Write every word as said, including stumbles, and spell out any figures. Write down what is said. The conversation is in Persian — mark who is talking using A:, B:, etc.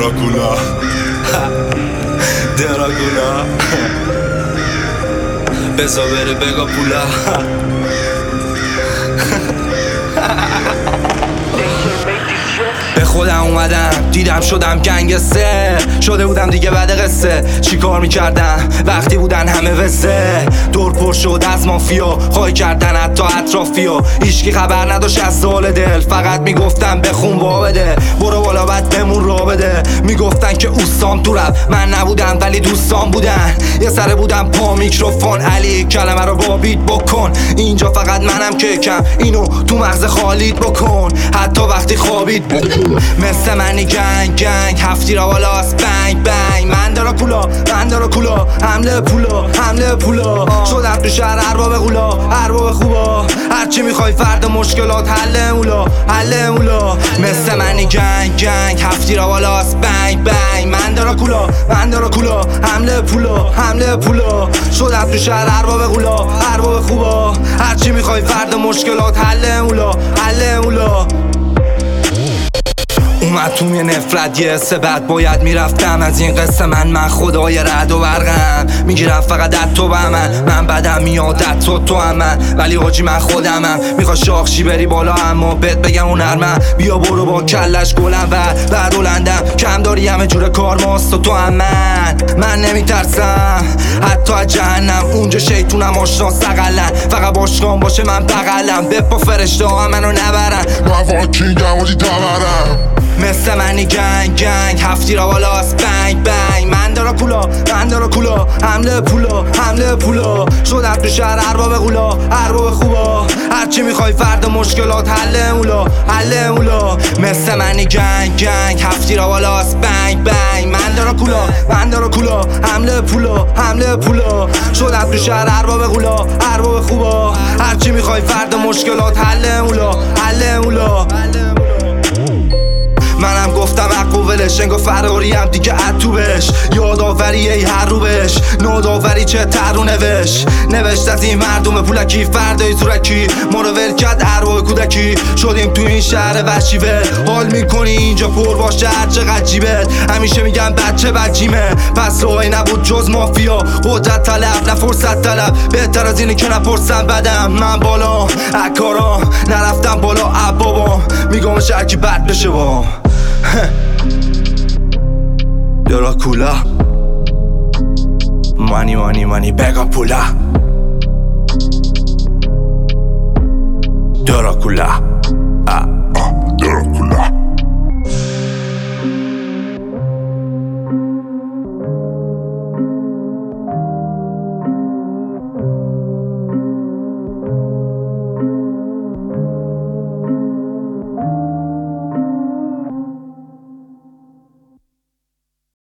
A: دراکولا دراکولا بزا بره بگا پولا به خودم اومدم دیدم شدم گنگستر شده بودم دیگه بعد قصه چی کار میکردم وقتی بودن همه وسه دور پر شد از مافیا خواهی کردن حتی اطرافیا هیچکی خبر نداشت از سال دل فقط میگفتم بخون با بده برو بالا بعد بمون را بده میگفتن که اوستام تو رپ من نبودم ولی دوستان بودن یه سره بودم پا میکروفون علی کلمه رو با بیت بکن اینجا فقط منم که کم اینو تو مغز خالیت بکن حتی وقتی خوابید بکن مثل منی گنگ گنگ هفتی را بالاست بنگ بنگ من دراکولا من دراکولا حمله پولا حمله پولا شدم تو شهر ارباب غولا ارباب خوبا هرچی میخوای فرد مشکلات حل مولا حل مولا مثل منی گنگ گنگ هفتی را بالاست بنگ بنگ من دراکولا من دراکولا حمله پولا حمله پولا شدم تو شهر ارباب غولا ارباب خوبا هرچی میخوای فرد مشکلات حل مولا حل مولا اومد تو یه نفرت یه حسه بعد باید میرفتم از این قصه من من خدای رد و برقم میگیرم فقط از تو به من من بدم میاد از تو تو هم من ولی حاجی من خودمم میخوا شاخشی بری بالا اما بهت بگم هنرمند بیا برو با کلش گلم و بعد بلندم کم داری همه جور کار ماست و تو هم من من نمیترسم حتی از جهنم اونجا شیطونم آشنا سقلن فقط باشگان باشه من بغلم بپا فرشته ها منو نبرن من واکینگم حاجی تبرم مثل منی گنگ گنگ هفتی را بالاست بنگ بنگ من دراکولا من دراکولا حمله پولا حمله پولا شدم تو شهر ارباب غولا ارباب خوبا هرچی میخوای فرد مشکلات حل مولا حل مولا مثل منی گنگ گنگ هفتی را بالاست بنگ بنگ من دراکولا من دراکولا حمله پولا حمله پولا شدم تو شهر ارباب غولا ارباب خوبا هرچی میخوای فرد مشکلات حل مولا حل مولا منم گفتم اقو ولش انگا فراریم دیگه اتو بش یاداوری ای هر رو بش ناداوری چه تر رو نوش نوشت از این مردم پولکی فردای زورکی ما رو ول کرد ارواح کودکی شدیم تو این شهر وحشیوه حال میکنی اینجا پر باشه هر چقدر جیبت همیشه میگم بچه بجیمه پس راهی نبود جز مافیا قدرت طلب نه فرصت طلب بهتر از اینه که نپرسم بدم من بالا اکارا نرفتم بالا عبابام میگم شرکی بد بشه با دراکولا مانی مانی مانی بگا پولا دراکولا